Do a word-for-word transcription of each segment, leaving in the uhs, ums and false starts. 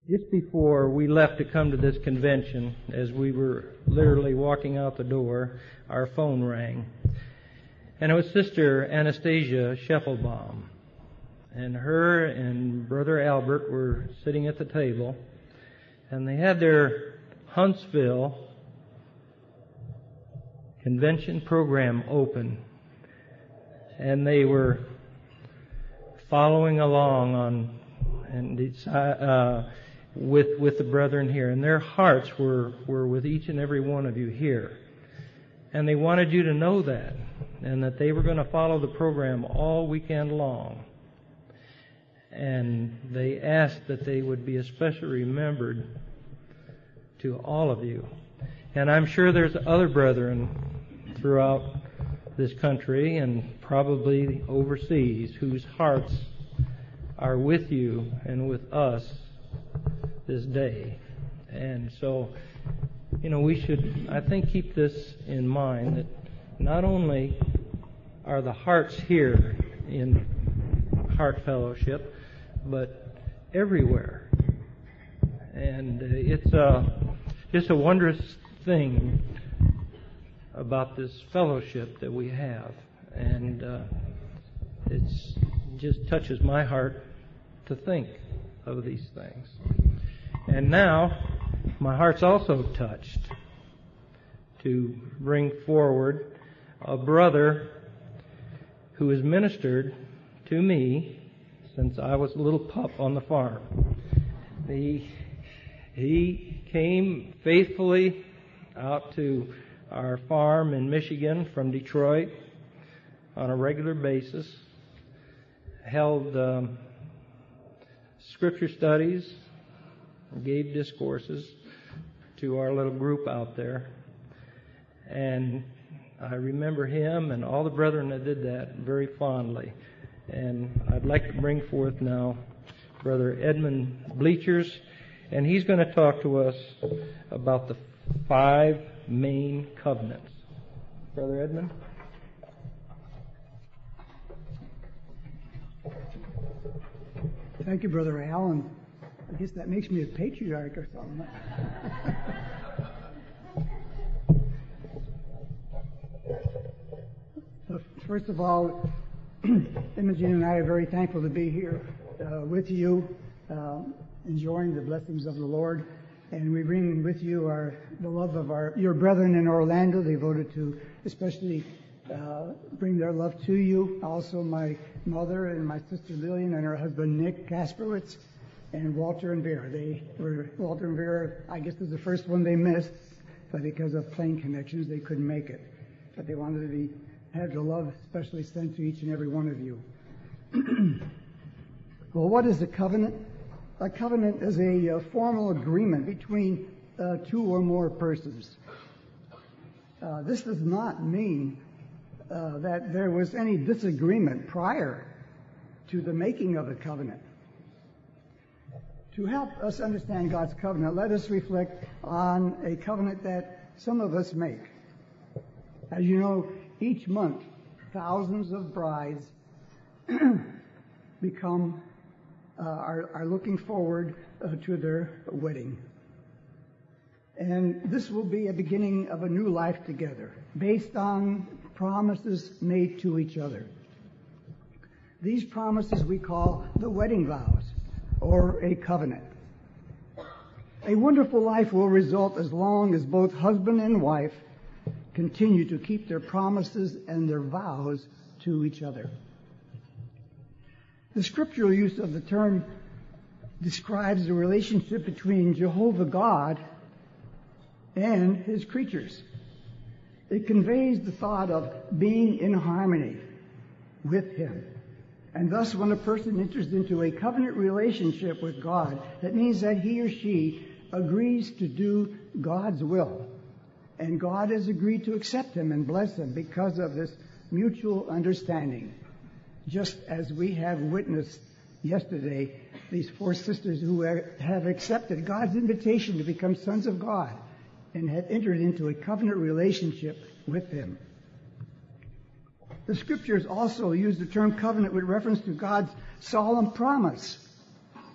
Just before we left to come to this convention, as we were literally walking out the door, our phone rang. And it was Sister Anastasia Scheffelbaum. And her and Brother Albert were sitting at the table, and they had their Huntsville convention program open. And they were following along on and uh, with with the brethren here, and their hearts were, were with each and every one of you here. And they wanted you to know that, and that they were going to follow the program all weekend long. And they asked that they would be especially remembered to all of you. And I'm sure there's other brethren throughout this country and probably overseas whose hearts are with you and with us this day. And so, you know, we should, I think, keep this in mind, that not only are the hearts here in Heart Fellowship, but everywhere. And it's a, it's a wondrous thing about this fellowship that we have. And uh, it's just touches my heart to think of these things. And now, my heart's also touched to bring forward a brother who has ministered to me since I was a little pup on the farm. He, he came faithfully out to our farm in Michigan from Detroit on a regular basis, held um, scripture studies, gave discourses to our little group out there. And I remember him and all the brethren that did that very fondly. And I'd like to bring forth now Brother Edmund Bleachers, and he's going to talk to us about the five main covenants. Brother Edmund? Thank you, Brother Al, and I guess that makes me a patriarch or something. So first of all, Imogen and I are very thankful to be here uh, with you, uh, enjoying the blessings of the Lord. And we bring with you our the love of our your brethren in Orlando. They voted to especially uh, bring their love to you. Also, my mother and my sister Lillian and her husband Nick Kasperwitz, and Walter and Vera. They were Walter and Vera. I guess was the first one they missed, but because of plane connections, they couldn't make it. But they wanted to be have the love especially sent to each and every one of you. Well, what is a covenant? A covenant is a uh, formal agreement between uh, two or more persons. Uh, this does not mean uh, that there was any disagreement prior to the making of the covenant. To help us understand God's covenant, let us reflect on a covenant that some of us make. As you know, each month, thousands of brides become Uh, are, are looking forward uh, to their wedding. And this will be a beginning of a new life together, based on promises made to each other. These promises we call the wedding vows, or a covenant. A wonderful life will result as long as both husband and wife continue to keep their promises and their vows to each other. The scriptural use of the term describes the relationship between Jehovah God and His creatures. It conveys the thought of being in harmony with Him. And thus, when a person enters into a covenant relationship with God, that means that he or she agrees to do God's will. And God has agreed to accept him and bless him because of this mutual understanding. Just as we have witnessed yesterday, these four sisters who have accepted God's invitation to become sons of God and have entered into a covenant relationship with Him. The Scriptures also use the term covenant with reference to God's solemn promise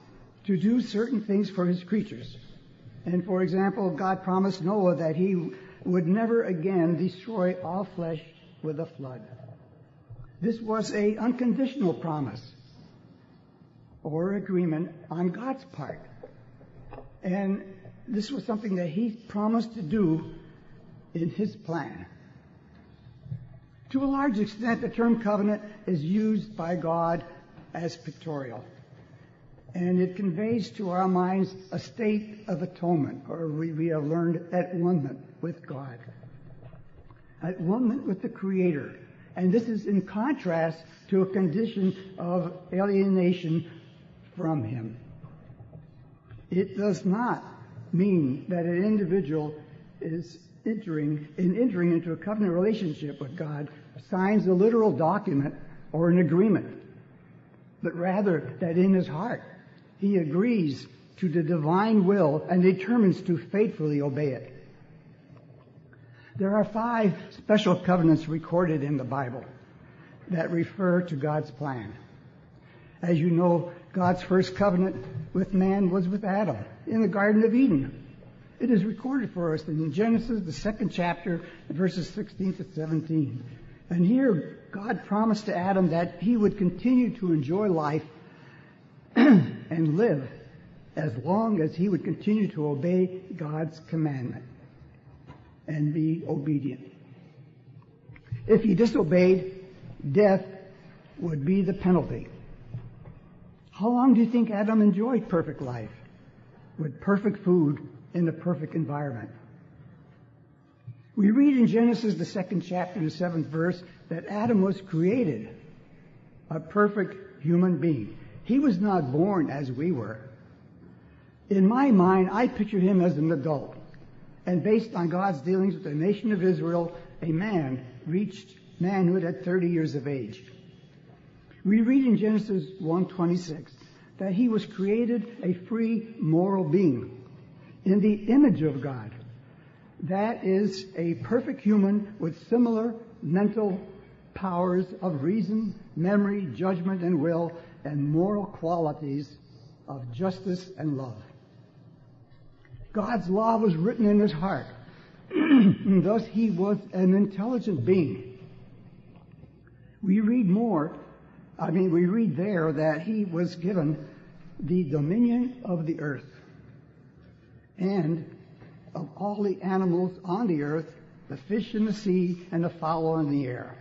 to do certain things for his creatures. And for example, God promised Noah that he would never again destroy all flesh with a flood. This was an unconditional promise or agreement on God's part. And this was something that he promised to do in his plan. To a large extent, the term covenant is used by God as pictorial. And it conveys to our minds a state of atonement, or we, we have learned at one-ment with God. At one-ment with the Creator. And this is in contrast to a condition of alienation from Him. It does not mean that an individual is entering, in entering into a covenant relationship with God, signs a literal document or an agreement, but rather that in his heart he agrees to the divine will and determines to faithfully obey it. There are five special covenants recorded in the Bible that refer to God's plan. As you know, God's first covenant with man was with Adam in the Garden of Eden. It is recorded for us in Genesis, the second chapter, verses sixteen to seventeen. And here, God promised to Adam that he would continue to enjoy life and live as long as he would continue to obey God's commandment and be obedient. If he disobeyed, death would be the penalty. How long do you think Adam enjoyed perfect life with perfect food in a perfect environment? We read in Genesis, the second chapter, the seventh verse, that Adam was created a perfect human being. He was not born as we were. In my mind, I picture him as an adult. And based on God's dealings with the nation of Israel, a man reached manhood at thirty years of age. We read in Genesis one twenty-six that he was created a free moral being in the image of God. That is a perfect human with similar mental powers of reason, memory, judgment, and will, and moral qualities of justice and love. God's law was written in his heart. And thus he was an intelligent being. We read more, I mean, we read there that he was given the dominion of the earth and of all the animals on the earth, the fish in the sea, and the fowl in the air.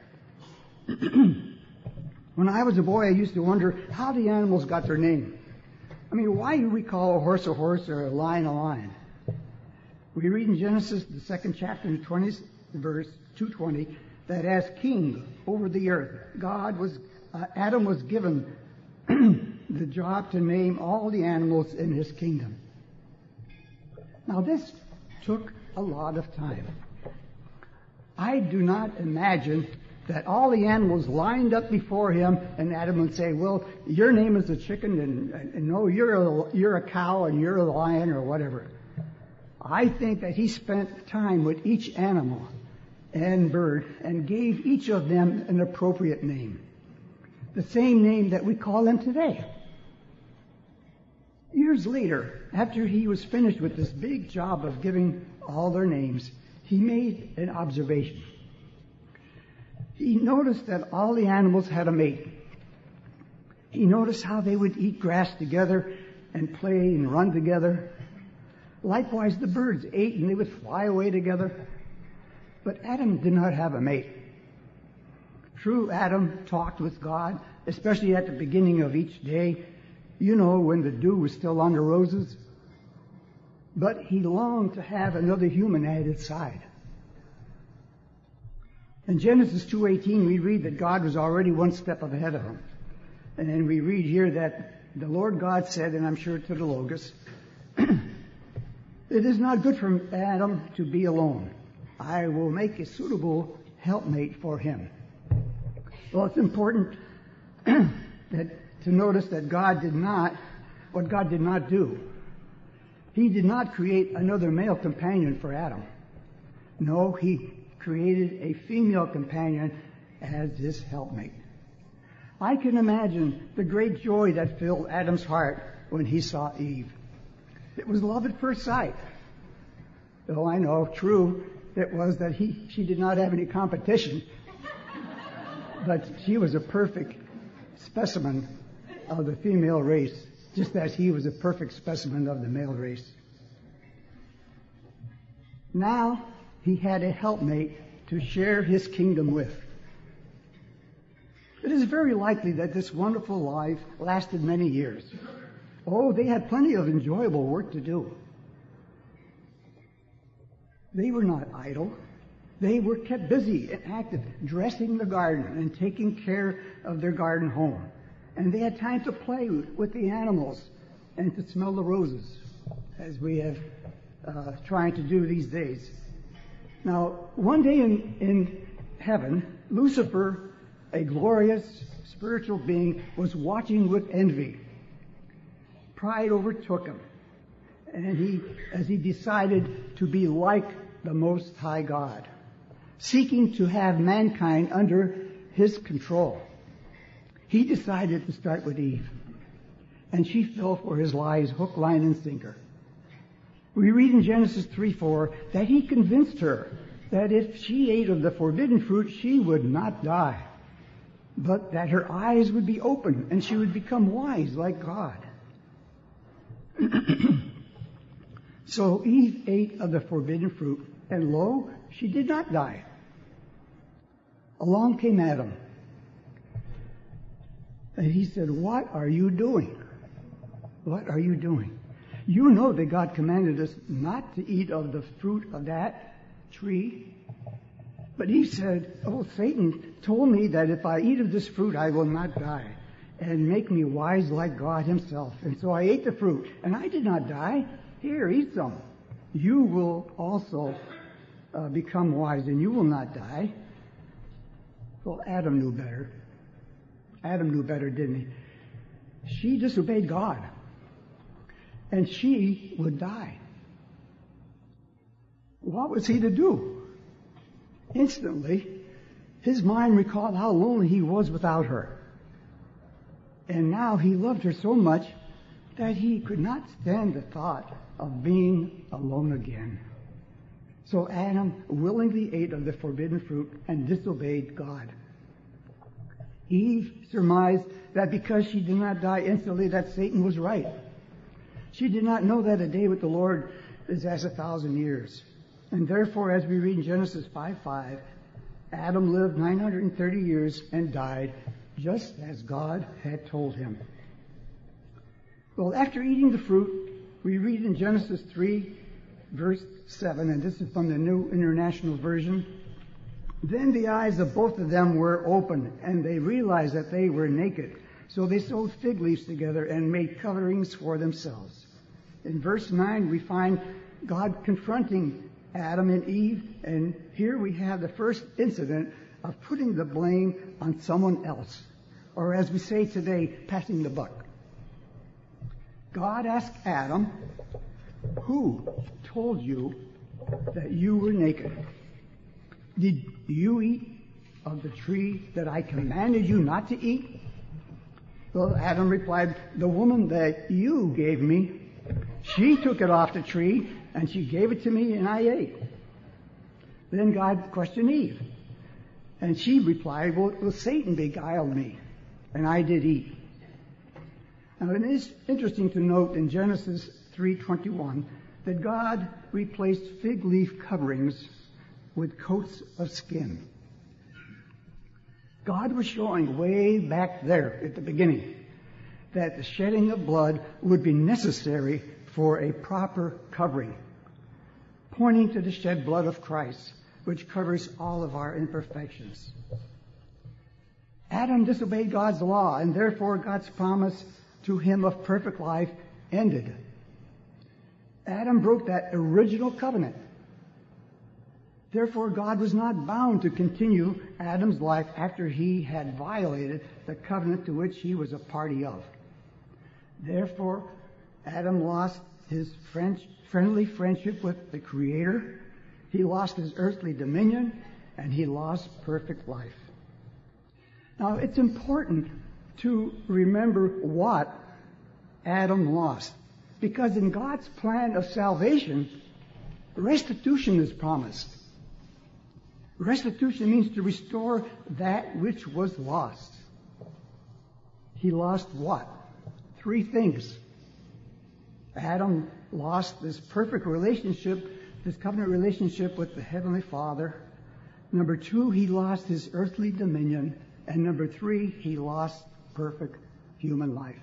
When I was a boy, I used to wonder how the animals got their name. I mean, why do we call a horse a horse or a lion a lion? We read in Genesis, the second chapter, the twentieth verse, two twenty, that as king over the earth, God was, uh, Adam was given the job to name all the animals in his kingdom. Now, this took a lot of time. I do not imagine that all the animals lined up before him and Adam would say, well, your name is a chicken, and, and no, you're a, you're a cow, and you're a lion, or whatever. I think that he spent time with each animal and bird and gave each of them an appropriate name. The same name that we call them today. Years later, after he was finished with this big job of giving all their names, he made an observation. He noticed that all the animals had a mate. He noticed how they would eat grass together and play and run together. Likewise, the birds ate and they would fly away together. But Adam did not have a mate. True, Adam talked with God, especially at the beginning of each day, you know, when the dew was still on the roses. But he longed to have another human at his side. In Genesis two eighteen, we read that God was already one step ahead of him. And then we read here that the Lord God said, and I'm sure to the Logos, it is not good for Adam to be alone. I will make a suitable helpmate for him. Well, it's important that to notice that God did not, what God did not do. He did not create another male companion for Adam. No, he created a female companion as his helpmate. I can imagine the great joy that filled Adam's heart when he saw Eve. It was love at first sight. Though I know, true, it was that he, she did not have any competition. But she was a perfect specimen of the female race, just as he was a perfect specimen of the male race. Now he had a helpmate to share his kingdom with. It is very likely that this wonderful life lasted many years. Oh, they had plenty of enjoyable work to do. They were not idle. They were kept busy and active, dressing the garden and taking care of their garden home. And they had time to play with the animals and to smell the roses, as we have uh, trying to do these days. Now, one day in, in heaven, Lucifer, a glorious spiritual being, was watching with envy. Pride overtook him, and he, as he decided to be like the Most High God, seeking to have mankind under his control, he decided to start with Eve, and she fell for his lies, hook, line, and sinker. We read in Genesis three four that he convinced her that if she ate of the forbidden fruit, she would not die, but that her eyes would be open and she would become wise like God. So Eve ate of the forbidden fruit, and lo, she did not die. Along came Adam, and he said, "What are you doing? What are you doing? You know that God commanded us not to eat of the fruit of that tree." But Eve said, "Oh, Satan told me that if I eat of this fruit, I will not die, and make me wise like God himself. And so I ate the fruit, and I did not die. Here, eat some. You will also uh, become wise, and you will not die." Well, Adam knew better. Adam knew better, didn't he? She disobeyed God, and she would die. What was he to do? Instantly, his mind recalled how lonely he was without her. And now he loved her so much that he could not stand the thought of being alone again. So Adam willingly ate of the forbidden fruit and disobeyed God. Eve surmised that because she did not die instantly, that Satan was right. She did not know that a day with the Lord is as a thousand years. And therefore, as we read in Genesis five five, Adam lived nine hundred thirty years and died just as God had told him. Well, after eating the fruit, we read in Genesis three, verse seven, and this is from the New International Version, "Then the eyes of both of them were opened, and they realized that they were naked. So they sewed fig leaves together and made coverings for themselves." In verse nine, we find God confronting Adam and Eve, and here we have the first incident of putting the blame on someone else, or as we say today, passing the buck. God asked Adam, "Who told you that you were naked? Did you eat of the tree that I commanded you not to eat?" Well, Adam replied, "The woman that you gave me, she took it off the tree, and she gave it to me, and I ate." Then God questioned Eve, and she replied, well, well, "Satan beguiled me, and I did eat." Now, it is interesting to note in Genesis three twenty-one that God replaced fig leaf coverings with coats of skin. God was showing way back there at the beginning that the shedding of blood would be necessary for a proper covering, pointing to the shed blood of Christ, which covers all of our imperfections. Adam disobeyed God's law, and therefore God's promise to him of perfect life ended. Adam broke that original covenant. Therefore, God was not bound to continue Adam's life after he had violated the covenant to which he was a party of. Therefore, Adam lost his French, friendly friendship with the Creator, he lost his earthly dominion, and he lost perfect life. Now, it's important to remember what Adam lost. Because in God's plan of salvation, restitution is promised. Restitution means to restore that which was lost. He lost what? Three things. Adam lost this perfect relationship, this covenant relationship with the Heavenly Father. Number two, he lost his earthly dominion. And number three, he lost perfect human life.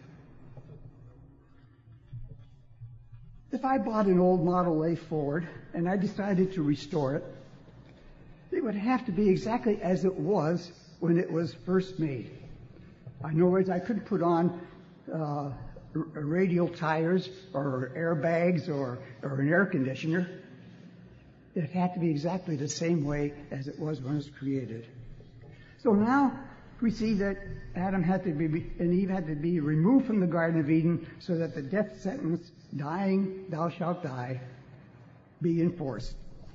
If I bought an old Model A Ford and I decided to restore it, it would have to be exactly as it was when it was first made. In other words, I couldn't put on uh, radial tires or airbags or, or an air conditioner. It had to be exactly the same way as it was when it was created. So now we see that Adam had to be, and Eve had to be removed from the Garden of Eden so that the death sentence, dying, thou shalt die, be enforced.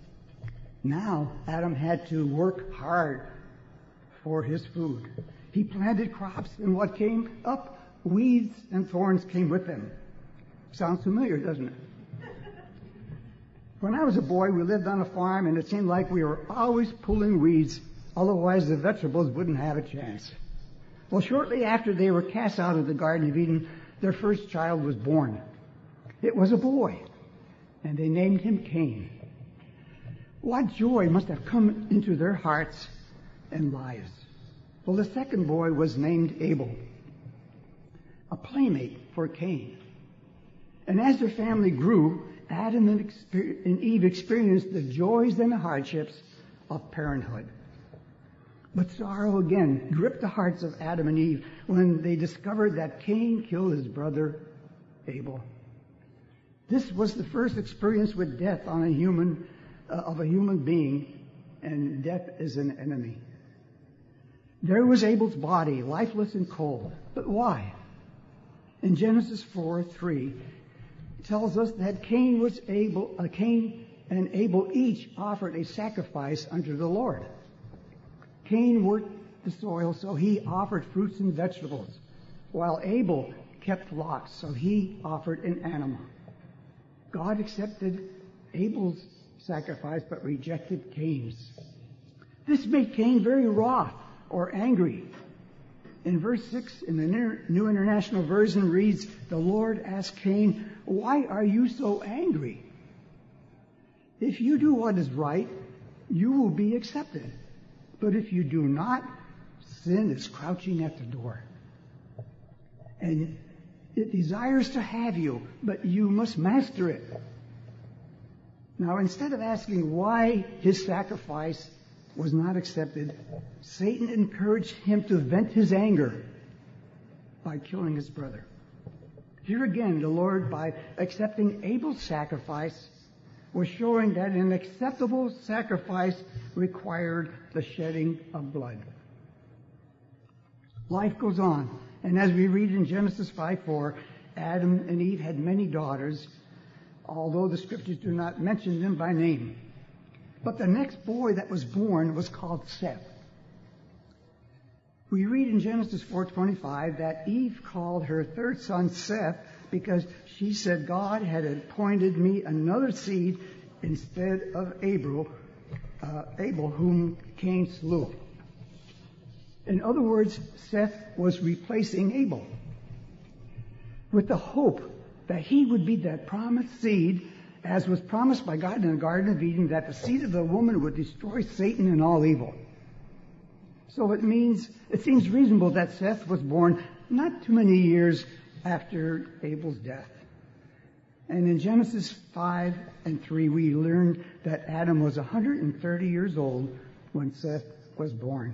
Now Adam had to work hard for his food. He planted crops, and what came up? Weeds and thorns came with them. Sounds familiar, doesn't it? When I was a boy, we lived on a farm, and it seemed like we were always pulling weeds, otherwise the vegetables wouldn't have a chance. Well, shortly after they were cast out of the Garden of Eden, their first child was born. It was a boy, and they named him Cain. What joy must have come into their hearts and lives. Well, the second boy was named Abel, a playmate for Cain. And as their family grew, Adam and Eve experienced the joys and the hardships of parenthood. But sorrow again gripped the hearts of Adam and Eve when they discovered that Cain killed his brother Abel. This was the first experience with death on a human, uh, of a human being, and death is an enemy. There was Abel's body, lifeless and cold. But why? In Genesis four three, it tells us that Cain was able, uh, Cain and Abel each offered a sacrifice unto the Lord. Cain worked the soil, so he offered fruits and vegetables, while Abel kept flocks, so he offered an animal. God accepted Abel's sacrifice, but rejected Cain's. This made Cain very wroth or angry. In verse six, in the New International Version reads, the Lord asked Cain, why are you so angry? If you do what is right, you will be accepted. But if you do not, sin is crouching at the door. And it desires to have you, but you must master it. Now, instead of asking why his sacrifice was not accepted, Satan encouraged him to vent his anger by killing his brother. Here again, the Lord, by accepting Abel's sacrifice, was showing that an acceptable sacrifice required the shedding of blood. Life goes on, and as we read in Genesis five four, Adam and Eve had many daughters, although the scriptures do not mention them by name. But the next boy that was born was called Seth. We read in Genesis four twenty-five that Eve called her third son Seth because she said God had appointed me another seed instead of Abel, uh, Abel whom Cain slew. In other words, Seth was replacing Abel with the hope that he would be that promised seed, as was promised by God in the Garden of Eden, that the seed of the woman would destroy Satan and all evil. So it means, it seems reasonable that Seth was born not too many years after Abel's death. And in Genesis five and three, we learned that Adam was one hundred thirty years old when Seth was born.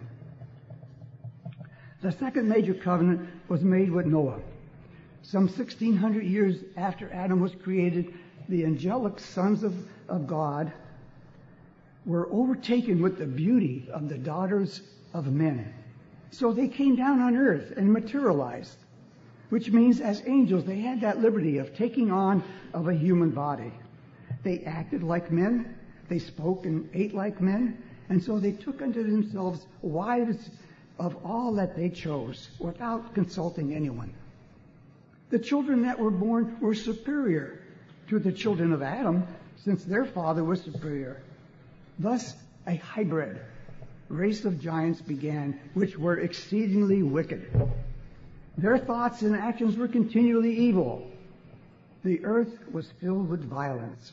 The second major covenant was made with Noah. Some sixteen hundred years after Adam was created, the angelic sons of, of God were overtaken with the beauty of the daughters of men. So they came down on earth and materialized, which means as angels they had that liberty of taking on of a human body. They acted like men, they spoke and ate like men, and so they took unto themselves wives of all that they chose without consulting anyone. The children that were born were superior to the children of Adam, since their father was superior. Thus, a hybrid race of giants began, which were exceedingly wicked. Their thoughts and actions were continually evil. The earth was filled with violence.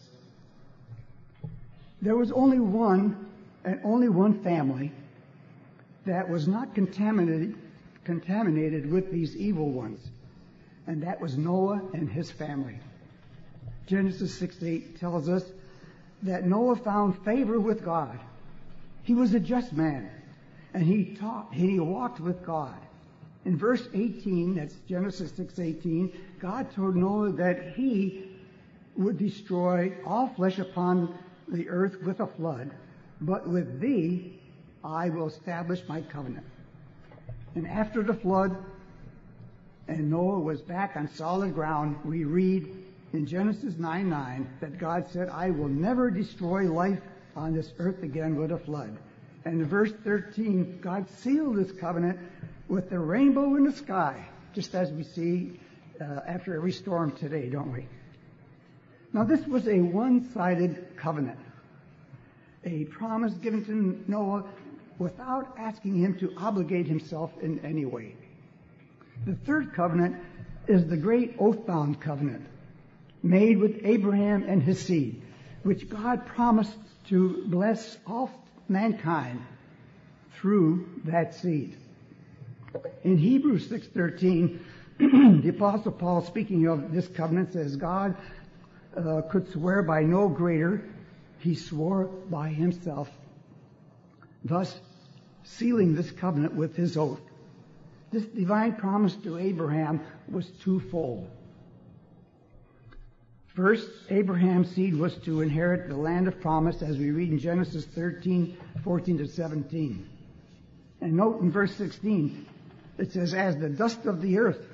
There was only one, and only one family that was not contaminated, contaminated with these evil ones, and that was Noah and his family. Genesis six eight tells us that Noah found favor with God. He was a just man, and he taught, he walked with God. In verse eighteen, that's Genesis six eighteen, God told Noah that he would destroy all flesh upon the earth with a flood, but with thee I will establish my covenant. And after the flood, and Noah was back on solid ground, we read in Genesis nine nine that God said, I will never destroy life on this earth again with a flood. And in verse thirteen, God sealed this covenant with the rainbow in the sky, just as we see uh, after every storm today, don't we? Now, this was a one-sided covenant, a promise given to Noah without asking him to obligate himself in any way. The third covenant is the great oath-bound covenant made with Abraham and his seed, which God promised to bless all mankind through that seed. In Hebrews six thirteen, the Apostle Paul, speaking of this covenant, says, God uh, could swear by no greater. He swore by himself, thus sealing this covenant with his oath. This divine promise to Abraham was twofold. First, Abraham's seed was to inherit the land of promise, as we read in Genesis thirteen fourteen to seventeen. And note in verse sixteen, it says, as the dust of the earth.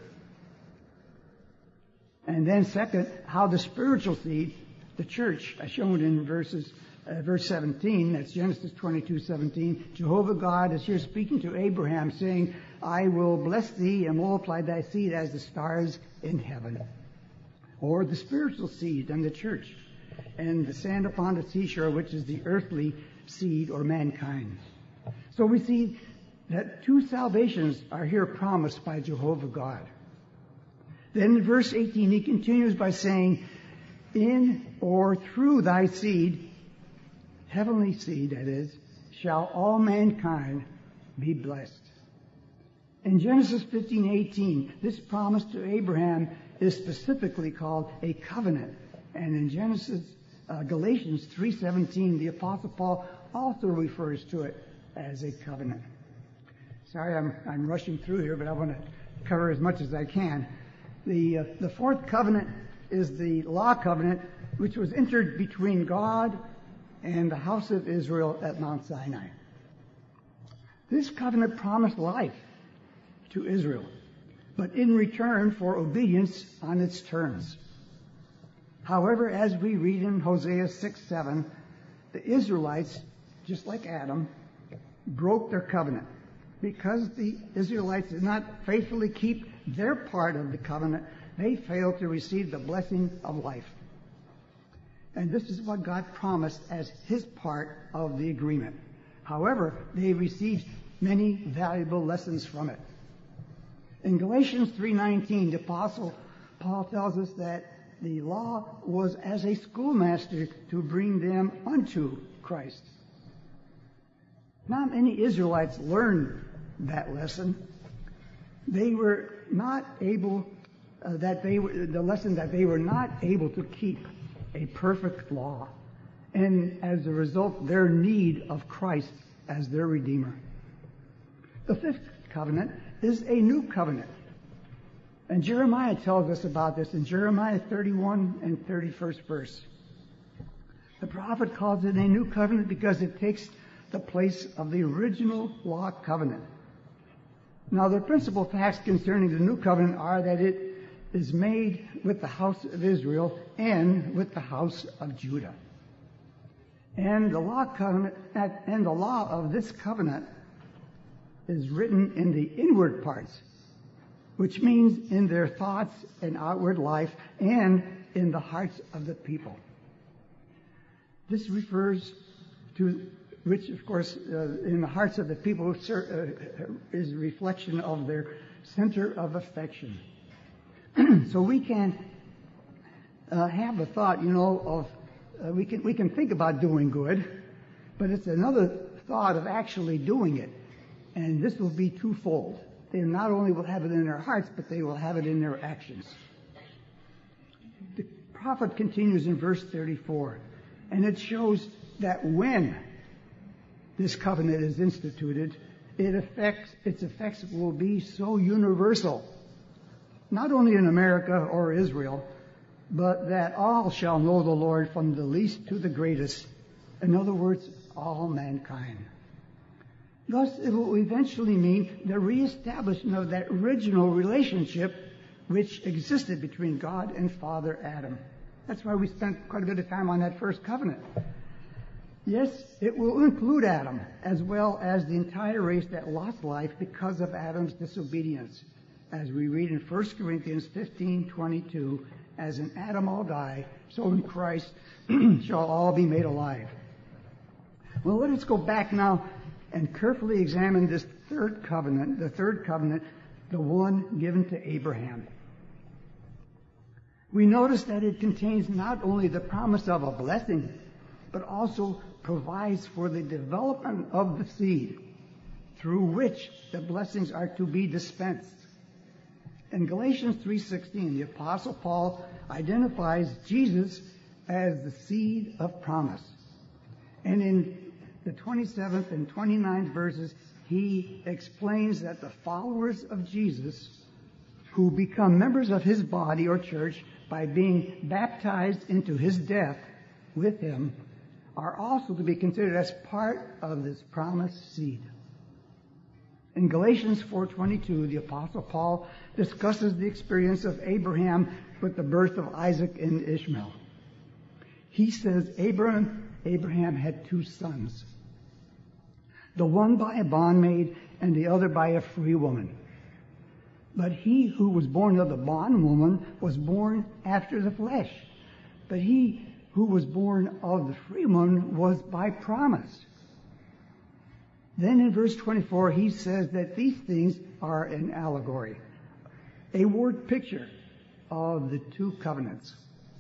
And then second, how the spiritual seed, the church, as shown in verses, uh, verse seventeen, that's Genesis twenty-two seventeen, Jehovah God is here speaking to Abraham, saying, I will bless thee and multiply thy seed as the stars in heaven. Or the spiritual seed and the church, and the sand upon the seashore, which is the earthly seed or mankind. So we see that two salvations are here promised by Jehovah God. Then in verse eighteen, he continues by saying, in or through thy seed, heavenly seed that is, shall all mankind be blessed. In Genesis fifteen eighteen, this promise to Abraham is specifically called a covenant. And in Genesis, uh, Galatians three seventeen, the Apostle Paul also refers to it as a covenant. Sorry, I'm, I'm rushing through here, but I want to cover as much as I can. The, uh, the fourth covenant is the law covenant, which was entered between God and the house of Israel at Mount Sinai. This covenant promised life to Israel, but in return for obedience on its terms. However, as we read in Hosea six seven, the Israelites, just like Adam, broke their covenant. Because the Israelites did not faithfully keep their part of the covenant, they failed to receive the blessing of life. And this is what God promised as his part of the agreement. However, they received many valuable lessons from it. In Galatians three nineteen, the Apostle Paul tells us that the law was as a schoolmaster to bring them unto Christ. Not many Israelites learned that lesson. They were not able, uh, that they were, the lesson that they were not able to keep a perfect law, and as a result, their need of Christ as their Redeemer. The fifth covenant is a new covenant. And Jeremiah tells us about this in Jeremiah thirty-one and thirty-first verse. The prophet calls it a new covenant because it takes the place of the original law covenant. Now, the principal facts concerning the new covenant are that it is made with the house of Israel and with the house of Judah. And the law covenant, and the law of this covenant is written in the inward parts, which means in their thoughts and outward life and in the hearts of the people. This refers to, which of course uh, in the hearts of the people uh, is a reflection of their center of affection. So we can uh, have a thought, you know, of uh, we can we can think about doing good, but it's another thought of actually doing it, and this will be twofold. They not only will have it in their hearts, but they will have it in their actions. The prophet continues in verse thirty-four, and it shows that when this covenant is instituted, it affects, its effects will be so universal, not only in America or Israel, but that all shall know the Lord from the least to the greatest. In other words, all mankind. Thus, it will eventually mean the reestablishment of that original relationship which existed between God and Father Adam. That's why we spent quite a bit of time on that first covenant. Yes, it will include Adam, as well as the entire race that lost life because of Adam's disobedience. As we read in First Corinthians fifteen twenty-two, as in Adam all die, so in Christ shall all be made alive. Well, let us go back now and carefully examine this third covenant, the third covenant, the one given to Abraham. We notice that it contains not only the promise of a blessing, but also provides for the development of the seed through which the blessings are to be dispensed. In Galatians three sixteen, the Apostle Paul identifies Jesus as the seed of promise. And in the twenty-seventh and twenty-ninth verses, he explains that the followers of Jesus, who become members of his body or church by being baptized into his death with him, are also to be considered as part of this promised seed. In Galatians four twenty-two, the Apostle Paul discusses the experience of Abraham with the birth of Isaac and Ishmael. He says Abraham, Abraham had two sons, the one by a bondmaid and the other by a free woman. But he who was born of the bondwoman was born after the flesh, but he who was born of the free woman was by promise. Then in verse twenty-four, he says that these things are an allegory, a word picture of the two covenants,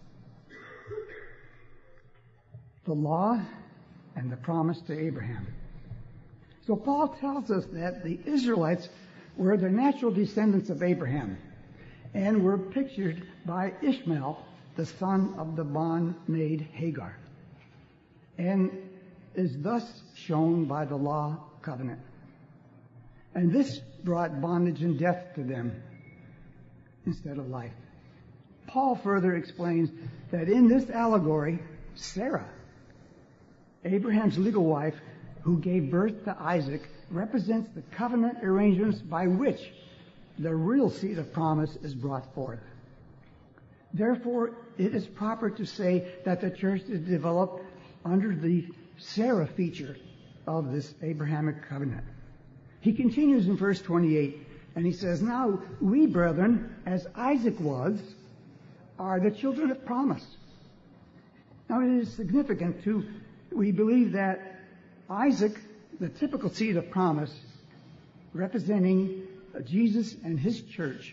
the law and the promise to Abraham. So Paul tells us that the Israelites were the natural descendants of Abraham and were pictured by Ishmael, the son of the bondmaid Hagar, and is thus shown by the law covenant. And this brought bondage and death to them instead of life. Paul further explains that in this allegory, Sarah, Abraham's legal wife, who gave birth to Isaac, represents the covenant arrangements by which the real seed of promise is brought forth. Therefore, it is proper to say that the church is developed under the Sarah feature of this Abrahamic covenant. He continues in verse twenty-eight, and he says, "Now we, brethren, as Isaac was, are the children of promise." Now it is significant to, we believe that Isaac, the typical seed of promise, representing Jesus and his church,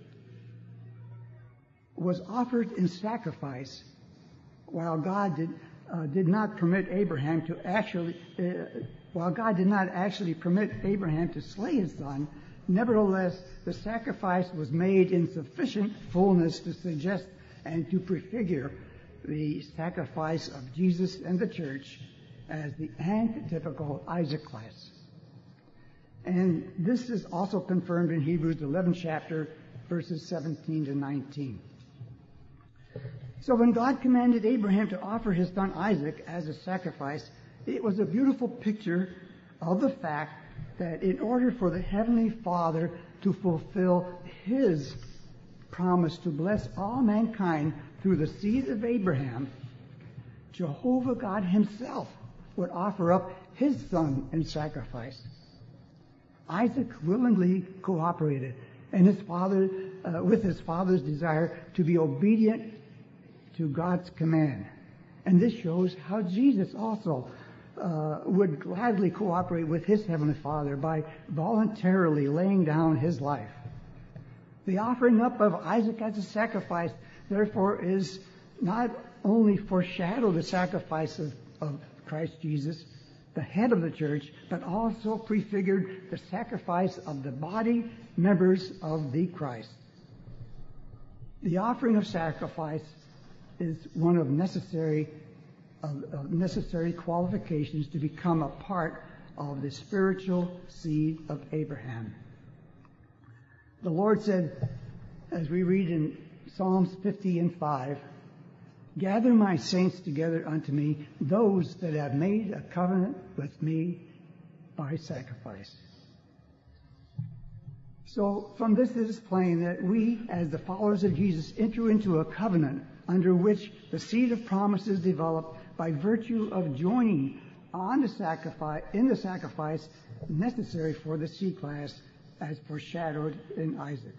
was offered in sacrifice while God did uh, did not permit Abraham to actually, uh, while God did not actually permit Abraham to slay his son. Nevertheless, the sacrifice was made in sufficient fullness to suggest and to prefigure the sacrifice of Jesus and the church as the antitypical Isaac class. And this is also confirmed in Hebrews eleventh chapter, verses seventeen to nineteen. So when God commanded Abraham to offer his son Isaac as a sacrifice, it was a beautiful picture of the fact that in order for the Heavenly Father to fulfill his promise to bless all mankind through the seed of Abraham, Jehovah God himself would offer up his son in sacrifice. Isaac willingly cooperated, and his father, uh, with his father's desire to be obedient to God's command. And this shows how Jesus also uh, would gladly cooperate with his heavenly Father by voluntarily laying down his life. The offering up of Isaac as a sacrifice, therefore, is not only foreshadowed the sacrifice of, of Christ Jesus, the head of the church, but also prefigured the sacrifice of the body members of the Christ. The offering of sacrifice is one of necessary of, of necessary qualifications to become a part of the spiritual seed of Abraham. The Lord said, as we read in Psalms fifty and five, "Gather my saints together unto me, those that have made a covenant with me by sacrifice." So from this it is plain that we, as the followers of Jesus, enter into a covenant under which the seed of promise is developed by virtue of joining on the sacrifice, in the sacrifice necessary for the seed class as foreshadowed in Isaac.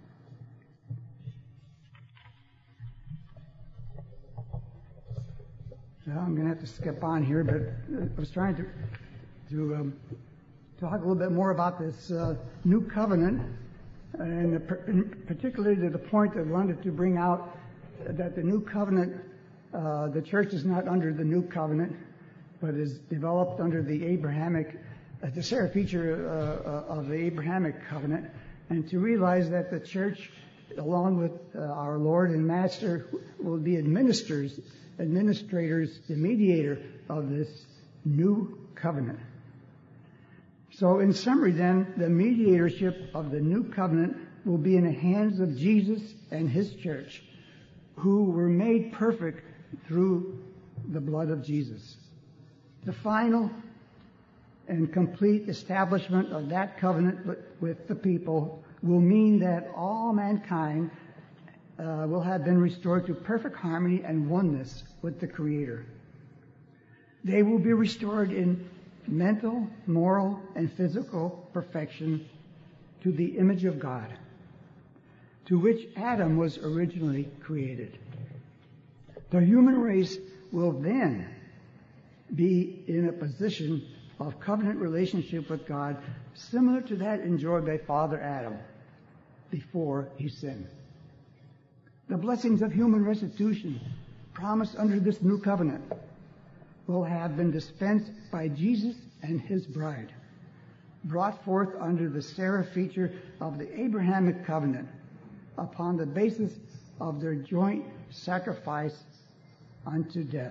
Well, I'm going to have to skip on here, but I was trying to to um, talk a little bit more about this uh, new covenant, and in particularly to the point I wanted to bring out that the new covenant, uh, the church is not under the new covenant, but is developed under the Abrahamic, uh, the Sarah feature uh, uh, of the Abrahamic covenant, and to realize that the church, along with uh, our Lord and Master, will be administrators, administrators, the mediator of this new covenant. So in summary then, the mediatorship of the new covenant will be in the hands of Jesus and his church, who were made perfect through the blood of Jesus. The final and complete establishment of that covenant with the people will mean that all mankind uh, will have been restored to perfect harmony and oneness with the Creator. They will be restored in mental, moral, and physical perfection to the image of God, to which Adam was originally created. The human race will then be in a position of covenant relationship with God similar to that enjoyed by Father Adam before he sinned. The blessings of human restitution promised under this new covenant will have been dispensed by Jesus and his bride, brought forth under the Sarah feature of the Abrahamic covenant upon the basis of their joint sacrifice unto death.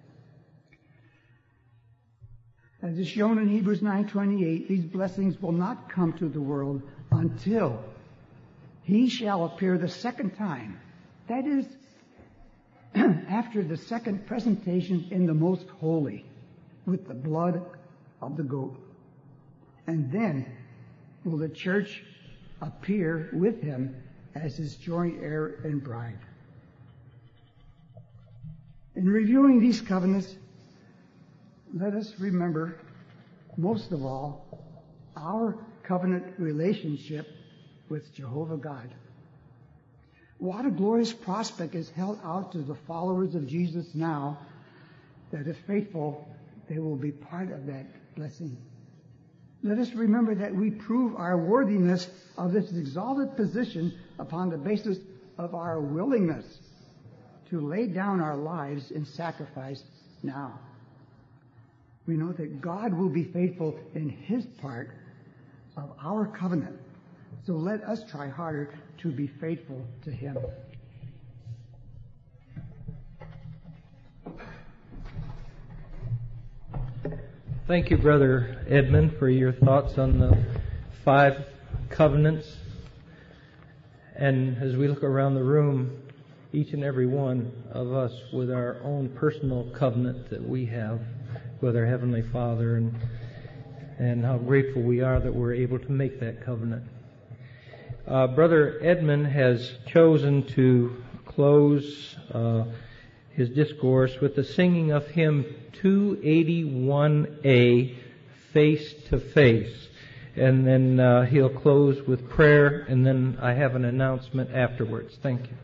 As is shown in Hebrews nine twenty-eight, these blessings will not come to the world until he shall appear the second time. That is, after the second presentation in the most holy with the blood of the goat. And then will the church appear with him as his joint heir and bride. In reviewing these covenants, let us remember, most of all, our covenant relationship with Jehovah God. What a glorious prospect is held out to the followers of Jesus now, that if faithful, they will be part of that blessing. Let us remember that we prove our worthiness of this exalted position upon the basis of our willingness to lay down our lives in sacrifice now. We know that God will be faithful in his part of our covenant. So let us try harder to be faithful to him. Thank you, Brother Edmund, for your thoughts on the five covenants. And as we look around the room, each and every one of us with our own personal covenant that we have with our Heavenly Father, and and how grateful we are that we're able to make that covenant. Uh, Brother Edmund has chosen to close uh, his discourse with the singing of hymn two eighty-one A, Face to Face. and then uh, he'll close with prayer, and then I have an announcement afterwards. Thank you.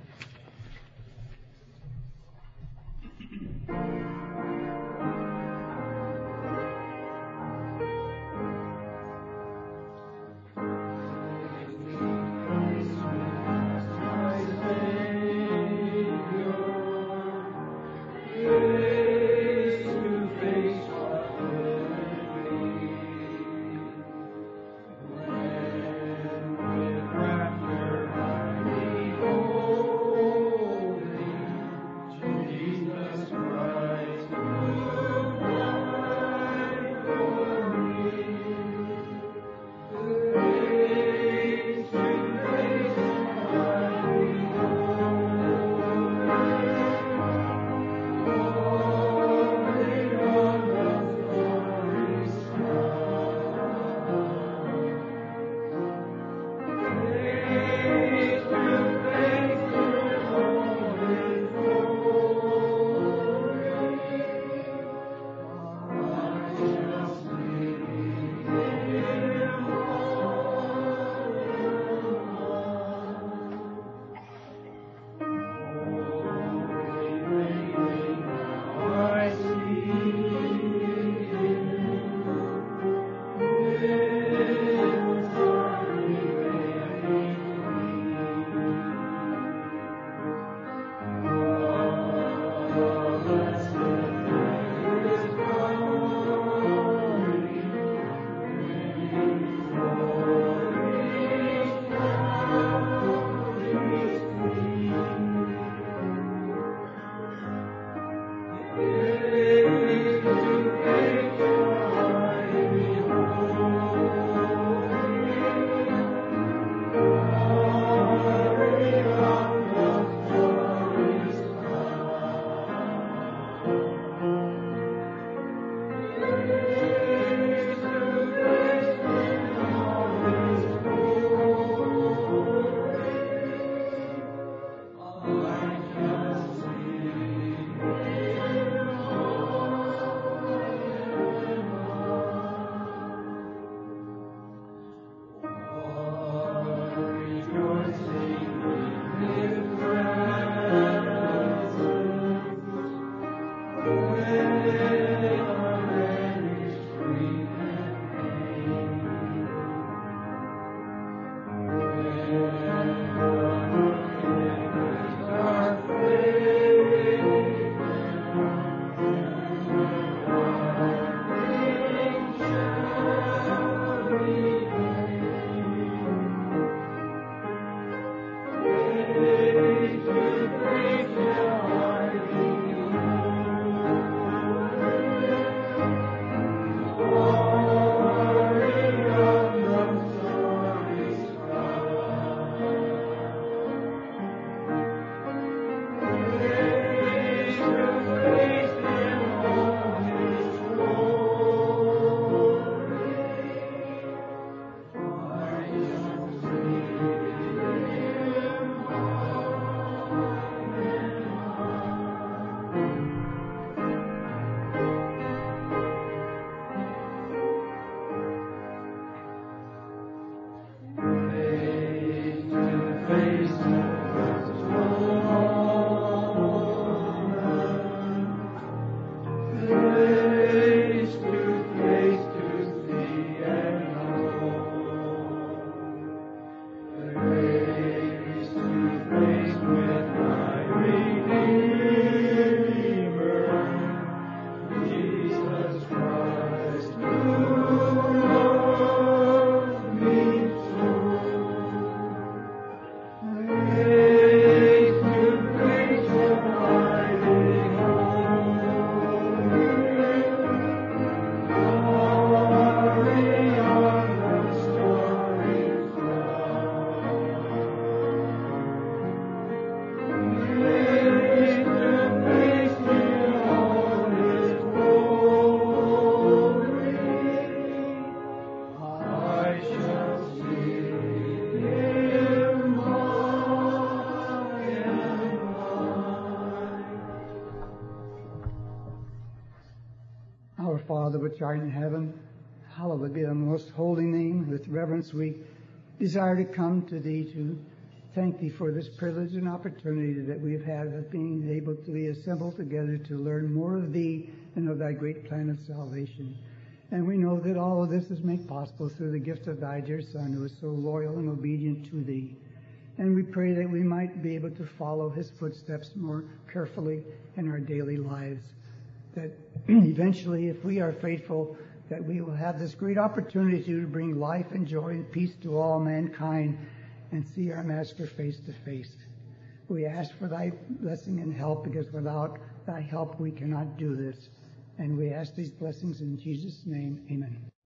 Our Father which art in heaven, hallowed be thy most holy name. With reverence we desire to come to thee to thank thee for this privilege and opportunity that we have had of being able to be assembled together to learn more of thee and of thy great plan of salvation. And we know that all of this is made possible through the gift of thy dear Son, who is so loyal and obedient to thee. And we pray that we might be able to follow his footsteps more carefully in our daily lives. That eventually, if we are faithful, that we will have this great opportunity to bring life and joy and peace to all mankind and see our Master face to face. We ask for thy blessing and help, because without thy help we cannot do this. And we ask these blessings in Jesus' name. Amen.